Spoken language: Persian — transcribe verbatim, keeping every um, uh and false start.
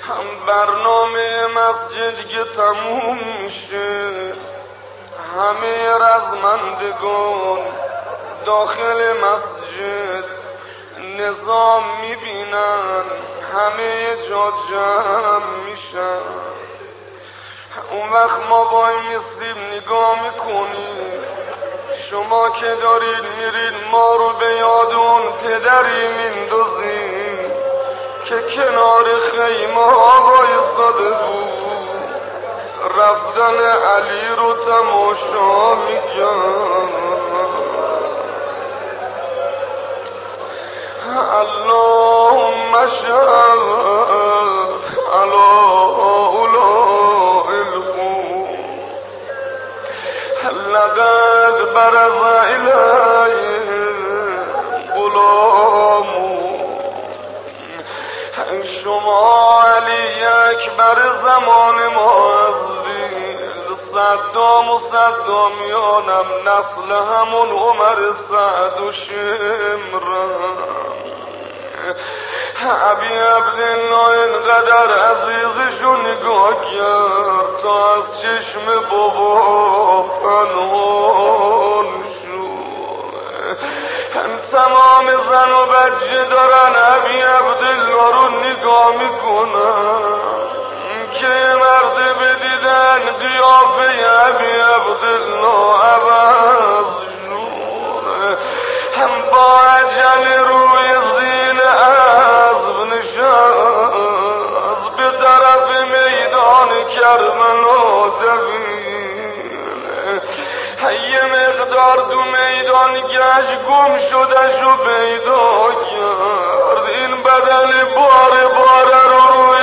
برنامه مسجد که تموم میشه، همه رزمندگان داخل مسجد نظام میبینن، همه جا جمع میشن. اون وقت ما وای میسیم نگاه میکنیم، شما که دارید میرید ما رو به یاد اون پدری میندازیم که کنار خیمه ها بایستاده بود، رفتن علی رو تماشا میگن. اللهم شهد علی اولاء القوم لقد برز الی غلام. شما علی اکبر زمان ما هستید، صدام و صدامیانم نسل همون عمر سعد و شمرم. ابی عبدالله اینقدر عزیزشو نگاه کرد تا از چشم بابا پنهان شد. تمام زن و بچه دارن ابی عبدالله رو نگاه میکنن که مرد بدیدن قیافه ابی عبدالله عوض شد. هم با عجل روی زین اسب نشست، به طرف میدان کربلا دوید. یه مقدار دو میدان گشت، گم شدش و پیدا کرد. این بدن بار باره رو روی